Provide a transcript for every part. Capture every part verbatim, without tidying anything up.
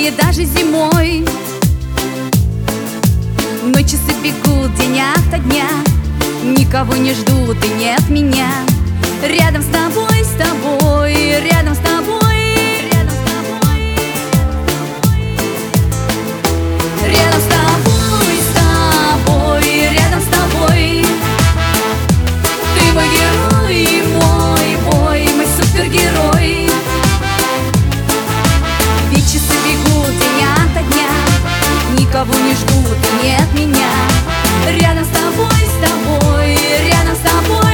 или даже зимой. Но часы бегут день ото дня, никого не ждут и нет меня. Рядом с тобой, с тобой, рядом с тобой, рядом с тобой, рядом с тобой, с тобой, рядом с тобой. Ты мой герой, мой бой, мой супергерой. Ведь часы бегут день ото дня, никого не ждут и нет меня. Рядом с тобой, с тобой, рядом с тобой.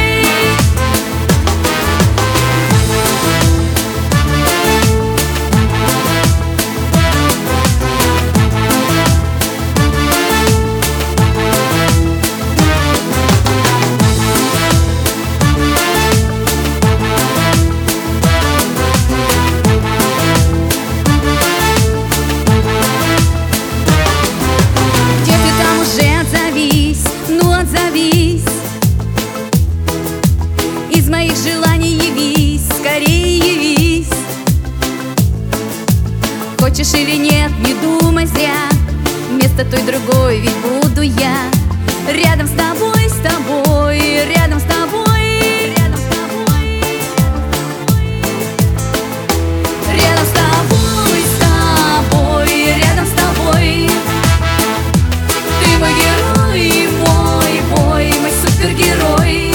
Из моих желаний явись, скорее явись. Хочешь или нет, не думай зря, вместо той другой ведь буду я. Рядом с тобой, с тобой, рядом с тобой, рядом с тобой, рядом с тобой, с тобой, рядом с тобой. Ты мой герой, мой бой, мой супергерой.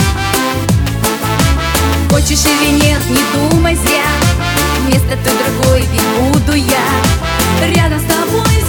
Хочешь или нет, не думай зря, вместо той другой ведь буду я. Рядом с тобой.